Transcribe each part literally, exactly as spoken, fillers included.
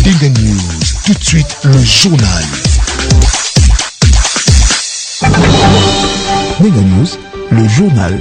Denga News, tout de suite le journal. Denga News, le journal.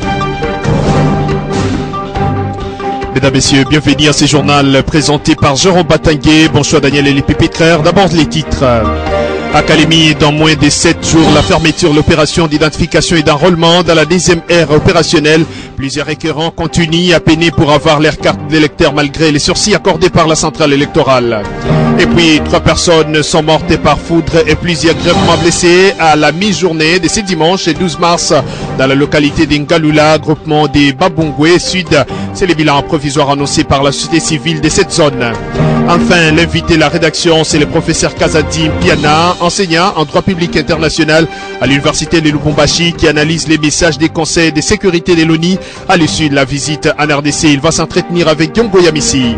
Mesdames, Messieurs, bienvenue à ce journal présenté par Jérôme Batangué. Bonjour Daniel et les pépitraires. D'abord les titres. Académie, dans moins de sept jours, la fermeture, l'opération d'identification et d'enrôlement dans la deuxième ère opérationnelle. Plusieurs requérants continuent à peiner pour avoir leur carte d'électeur malgré les sursis accordés par la centrale électorale. Et puis, trois personnes sont mortes par foudre et plusieurs grièvement blessés à la mi-journée de ce dimanche douze mars dans la localité d'Ngalula, groupement des Babongwe Sud. C'est le bilan provisoire annoncé par la société civile de cette zone. Enfin, l'invité de la rédaction, c'est le professeur Kazadim Piana, enseignant en droit public international à l'université de Lubumbashi, qui analyse les messages des conseils de sécurité de l'ONU à l'issue de la visite en R D C. Il va s'entretenir avec Yongo Yamissi.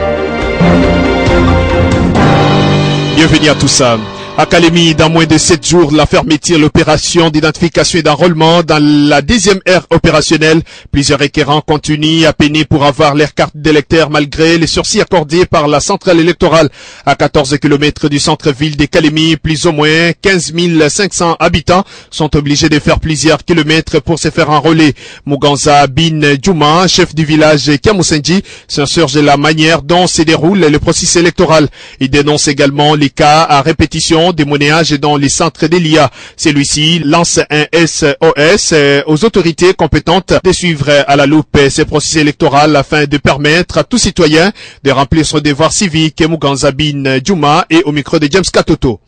Bienvenue à tous ça. Académie, dans moins de sept jours, la fermeture, l'opération d'identification et d'enrôlement dans la deuxième ère opérationnelle. Plusieurs requérants continuent à peiner pour avoir leur carte d'électeur malgré les sursis accordés par la centrale électorale. À quatorze kilomètres du centre-ville d'Académie, plus ou moins quinze mille cinq cents habitants sont obligés de faire plusieurs kilomètres pour se faire enrôler. Muganza Bin Djouma, chef du village Kiamusenji, s'insurge de la manière dont se déroule le processus électoral. Il dénonce également les cas à répétition des monnayages dans les centres d'E L I A. Celui-ci lance un S O S aux autorités compétentes de suivre à la loupe ces processus électoraux afin de permettre à tout citoyen de remplir son devoir civique. Muganza Bin Djouma et au micro de James Katoto.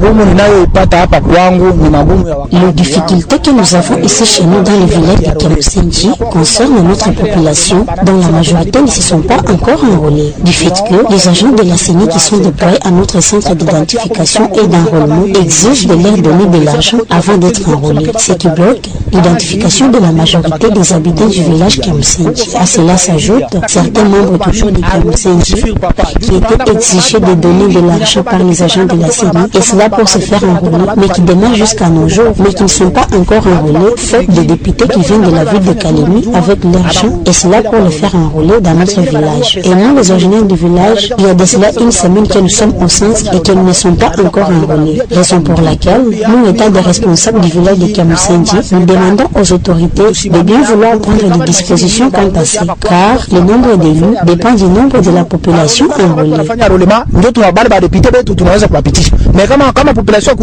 Les difficultés que nous avons ici chez nous dans le village de Kiamusenji concernent notre population dont la majorité ne se sont pas encore enrôlés. Du fait que les agents de la C E N I qui sont déployés à notre centre d'identification et d'enrôlement exigent de leur donner de l'argent avant d'être enrôlés, ce qui bloque l'identification de la majorité des habitants du village Kiamusenji. À cela s'ajoutent certains membres toujours de Kiamusenji qui étaient exigés de donner de l'argent par les agents de la C E N I, et cela pour se faire enrôler, mais qui démarrent jusqu'à nos jours, mais qui ne sont pas encore enrôlés, faute de députés qui viennent de la ville de Kalemi avec l'argent, et cela pour les faire enrôler dans notre village. Et nous, les originaires du village, il y a de cela une semaine que nous sommes au centre et qu'ils ne sont pas encore enrôlés. Raison pour laquelle, nous, étant des responsables du village de Kiamusenji, nous demandons aux autorités de bien vouloir prendre des dispositions quant à ça, car le nombre d'élus dépend du nombre de la population enrôlée. Denga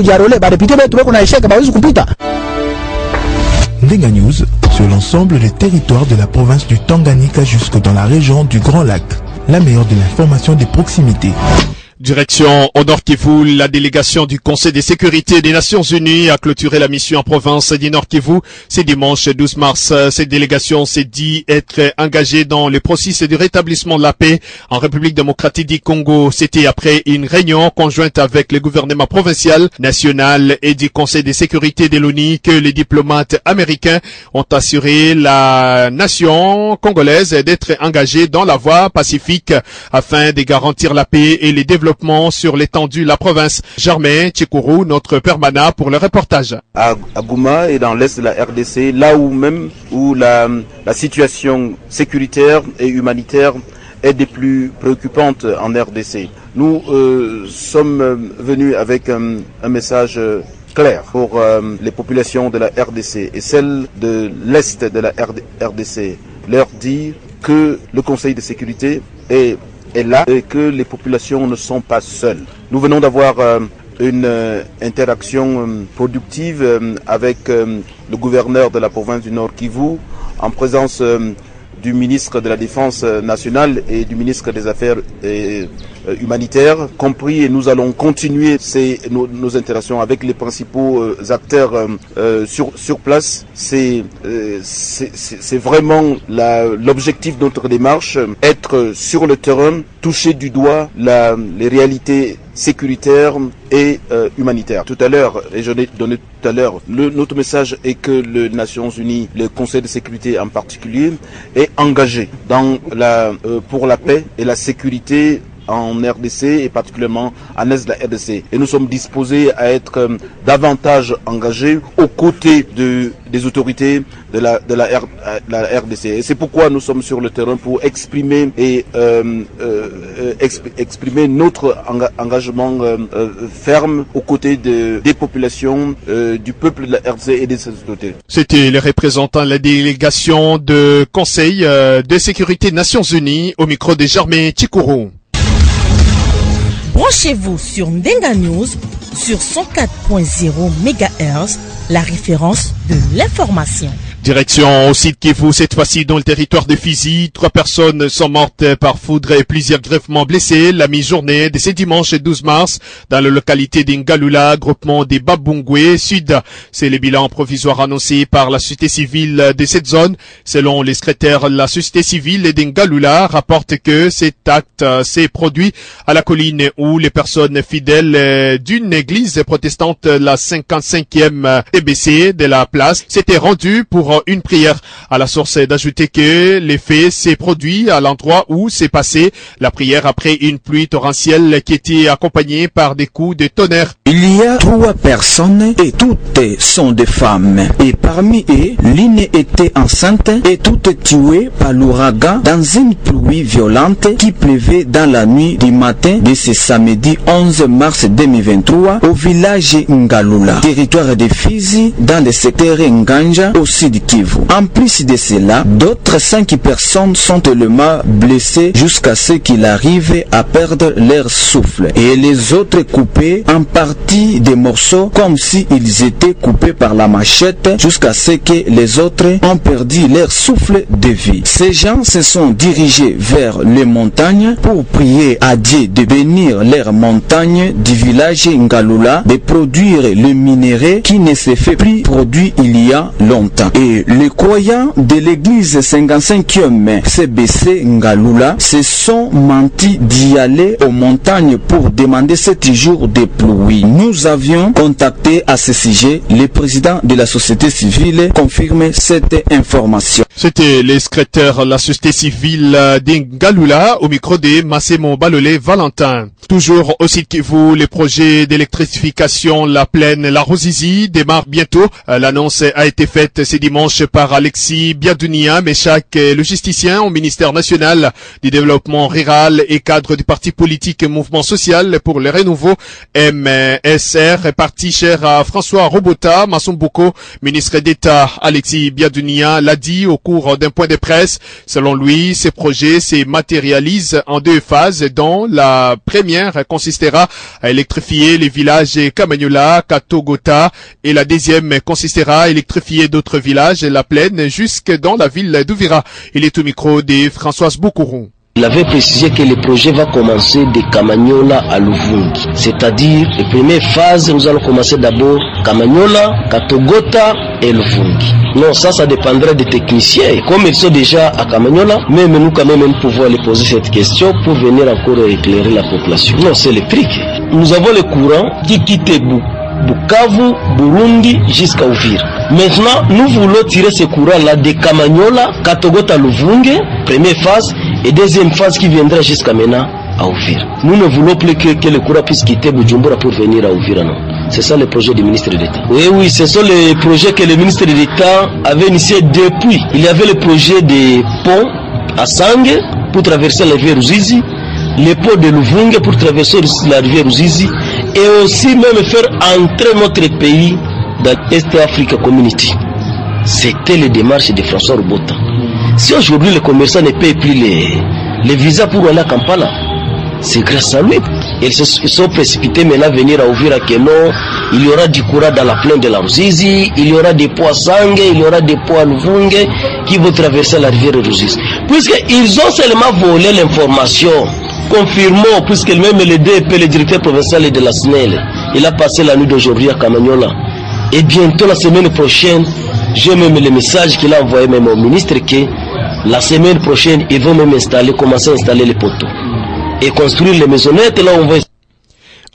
News sur l'ensemble des territoires de la province du Tanganyika jusque dans la région du Grand Lac. La meilleure de l'information des proximités. Direction au Nord Kivu, la délégation du Conseil de sécurité des Nations Unies a clôturé la mission en province du Nord Kivu. C'est dimanche douze mars. Cette délégation s'est dit être engagée dans le processus de rétablissement de la paix en République démocratique du Congo. C'était après une réunion conjointe avec le gouvernement provincial, national et du Conseil de sécurité de l'ONU que les diplomates américains ont assuré la nation congolaise d'être engagée dans la voie pacifique afin de garantir la paix et les développements sur l'étendue de la province. Germain Tchikourou, notre permanent pour le reportage. À, à Gouma et dans l'est de la R D C, là où même où la, la situation sécuritaire et humanitaire est des plus préoccupantes en R D C. Nous euh, sommes venus avec un, un message clair pour euh, les populations de la R D C et celles de l'est de la R D C, leur dire que le Conseil de sécurité est est là et que les populations ne sont pas seules. Nous venons d'avoir euh, une euh, interaction euh, productive euh, avec euh, le gouverneur de la province du Nord Kivu en présence euh, du ministre de la Défense nationale et du ministre des Affaires euh, humanitaires compris, et nous allons continuer ces, nos, nos interactions avec les principaux euh, acteurs euh, euh, sur, sur place. C'est euh, vraiment l'objectif de notre démarche, être sur le terrain, toucher du doigt la, les réalités sécuritaires et euh, humanitaires. Tout à l'heure, et je l'ai donné tout à l'heure, notre message est que les Nations Unies, le Conseil de sécurité en particulier, est engagé dans la, euh, pour la paix et la sécurité en R D C et particulièrement en est de la R D C. Et nous sommes disposés à être euh, davantage engagés aux côtés de, des autorités de la, de, la R, de la R D C. Et c'est pourquoi nous sommes sur le terrain pour exprimer et euh, euh, exp, exprimer notre enga, engagement euh, euh, ferme aux côtés de, des populations, euh, du peuple de la R D C et de ses autorités. C'était les représentants de la délégation de Conseil euh, de sécurité Nations Unies au micro de Germain Tchikourou. Branchez-vous sur Ndenga News sur cent quatre point zéro mégahertz, la référence de l'information. Direction au site Kivu, cette fois-ci dans le territoire de Fizi. Trois personnes sont mortes par foudre et plusieurs grièvement blessées la mi-journée de ce dimanche douze mars dans la localité d'Ingalula, groupement des Babungwe Sud. C'est le bilan provisoire annoncé par la société civile de cette zone. Selon les secrétaires, la société civile d'Ingalula rapporte que cet acte s'est produit à la colline où les personnes fidèles d'une église protestante, la cinquante-cinquième T B C de la place, s'étaient rendues pour une prière. À la source d'ajouter que les faits s'est produit à l'endroit où s'est passé la prière après une pluie torrentielle qui était accompagnée par des coups de tonnerre. Il y a trois personnes et toutes sont des femmes. Et parmi eux, l'une était enceinte et toutes tuées par l'ouragan dans une pluie violente qui pleuvait dans la nuit du matin de ce samedi onze mars deux mille vingt-trois au village Ngalula, territoire de Fizi, dans le secteur Nganja au sud Kivu. En plus de cela, d'autres cinq personnes sont tellement blessées jusqu'à ce qu'il arrive à perdre leur souffle et les autres coupés en partie des morceaux comme s'ils étaient coupés par la machette jusqu'à ce que les autres ont perdu leur souffle de vie. Ces gens se sont dirigés vers les montagnes pour prier à Dieu de bénir leurs montagnes du village Ngalula, de produire le minerai qui ne se fait plus produit il y a longtemps. Et les croyants de l'église cinquante-cinquième C B C Ngalula se sont mentis d'y aller aux montagnes pour demander sept jours de pluie. Nous avions contacté à ce sujet le président de la société civile, confirme cette information. C'était les secrétaires de la société civile d'Ngalula au micro de Massimo Balolé Valentin. Toujours au site Kivu, les projets d'électrification La Plaine, la Rosizi démarrent bientôt. L'annonce a été faite ce dimanche par Alexis Biadounia, Méchac, logisticien au ministère national du développement rural et cadre du parti politique Mouvement social pour le renouveau M S R, parti cher à François Robota. Massombouko, ministre d'État Alexis Biadounia, l'a dit au cours d'un point de presse. Selon lui, ces projets se matérialisent en deux phases, dont la première consistera à électrifier les villages Kamanyola, Katogota, et la deuxième consistera à électrifier d'autres villages, La Plaine, jusque dans la ville d'Ouvira. Il est au micro de Françoise Boukourou. Il avait précisé que le projet va commencer de Kamanyola à Luvungi. C'est-à-dire, la première phase, nous allons commencer d'abord Kamanyola, Katogota et Luvungi. Non, ça, ça dépendra des techniciens. Et comme ils sont déjà à Kamanyola, même nous, quand même, nous pouvons les poser cette question pour venir encore éclairer la population. Non, c'est le prix. Nous avons le courant qui quitte Bukavu, Burundi, jusqu'à Uvira. Maintenant, nous voulons tirer ce courant-là de Kamanyola, Katogota, Luvungi, première phase, et deuxième phase qui viendra jusqu'à maintenant à Uvira. Nous ne voulons plus que, que le courant puisse quitter Bujumbura pour venir à Uvira, non. C'est ça le projet du ministre d'État. Oui, oui, ce sont les projets que le ministre d'État avait initiés depuis. Il y avait le projet des ponts à Sangue pour traverser la rivière Ruzizi, les ponts de Luvungi pour traverser la rivière Ruzizi, et aussi même faire entrer notre pays dans l'Est Africa Community. C'était les démarches de François Robota. Si aujourd'hui les commerçants ne payent plus les, les visas pour aller à Kampala, c'est grâce à lui. Ils se sont précipités maintenant à venir à Uvira que non, il y aura du courant dans la plaine de la Ruzizi, il y aura des poids à Sangue, il y aura des poids à Luvungi qui vont traverser la rivière Ruzizi. Puisqu'ils ont seulement volé l'information, confirmons, puisque même le D P, le directeur provincial de la S N E L, il a passé la nuit d'aujourd'hui à Kamanyola. Et bientôt la semaine prochaine, j'ai même le message qu'il a envoyé même au ministre que la semaine prochaine, ils vont même installer, commencer à installer les poteaux et construire les maisonnettes. Là, on va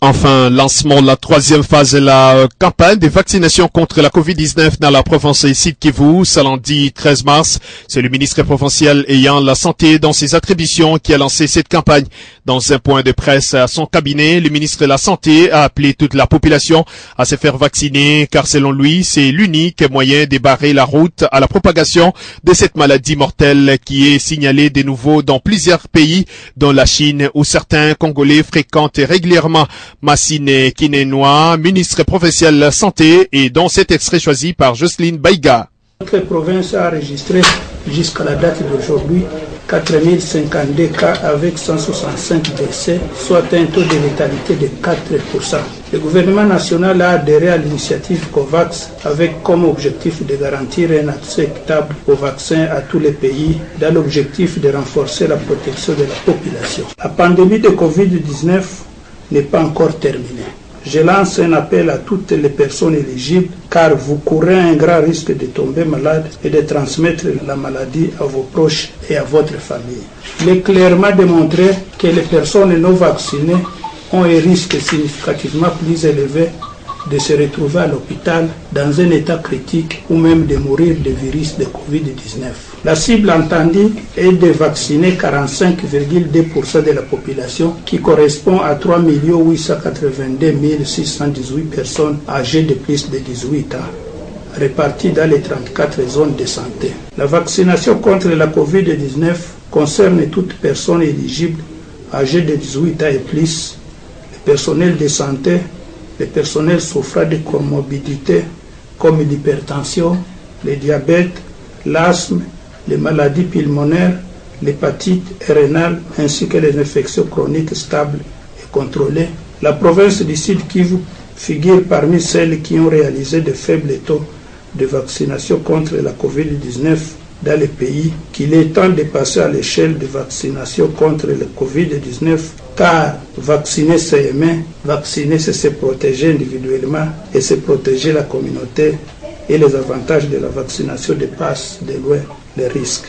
Enfin, lancement de la troisième phase de la euh, campagne de vaccination contre la covid dix-neuf dans la province Sud Kivu, ce lundi treize mars. C'est le ministre provincial ayant la santé dans ses attributions qui a lancé cette campagne. Dans un point de presse à son cabinet, le ministre de la Santé a appelé toute la population à se faire vacciner car selon lui, c'est l'unique moyen de barrer la route à la propagation de cette maladie mortelle qui est signalée de nouveau dans plusieurs pays, dont la Chine où certains Congolais fréquentent régulièrement. Massine Kinenoa, ministre provincial de la Santé, et dans cet extrait choisi par Jocelyne Baïga. Notre province a enregistré jusqu'à la date d'aujourd'hui quatre mille cinquante-deux cas avec cent soixante-cinq décès, soit un taux de létalité de quatre pour cent. Le gouvernement national a adhéré à l'initiative COVAX avec comme objectif de garantir un accès équitable au vaccin à tous les pays dans l'objectif de renforcer la protection de la population. La pandémie de covid dix-neuf n'est pas encore terminée. Je lance un appel à toutes les personnes éligibles car vous courez un grand risque de tomber malade et de transmettre la maladie à vos proches et à votre famille. Il est clairement démontré que les personnes non vaccinées ont un risque significativement plus élevé de se retrouver à l'hôpital dans un état critique ou même de mourir du virus de covid dix-neuf. La cible entendue est de vacciner quarante-cinq virgule deux pour cent de la population qui correspond à trois millions huit cent quatre-vingt-deux mille six cent dix-huit personnes âgées de plus de dix-huit ans, réparties dans les trente-quatre zones de santé. La vaccination contre la covid dix-neuf concerne toute personne éligible âgée de dix-huit ans et plus, le personnel de santé, les personnels souffrant de comorbidités comme l'hypertension, le diabète, l'asthme, les maladies pulmonaires, l'hépatite rénale ainsi que les infections chroniques stables et contrôlées. La province du Sud Kivu figure parmi celles qui ont réalisé de faibles taux de vaccination contre la covid dix-neuf dans les pays qu'il est temps de passer à l'échelle de vaccination contre le covid dix-neuf car vacciner c'est aimer, vacciner c'est se protéger individuellement et se protéger la communauté et les avantages de la vaccination dépassent de loin les risques.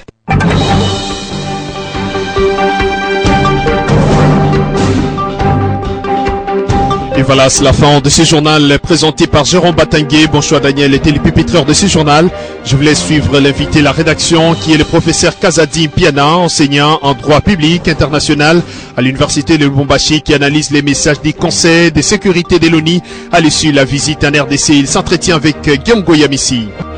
Et voilà, c'est la fin de ce journal présenté par Jérôme Batangué. Bonjour Daniel, était le pupitreur de ce journal. Je vous laisse suivre l'invité de la rédaction qui est le professeur Kazadi Piana, enseignant en droit public international à l'université de Lubumbashi qui analyse les messages des conseils de sécurité de l'ONU à l'issue de la visite en R D C. Il s'entretient avec Guillaume Goyamissi.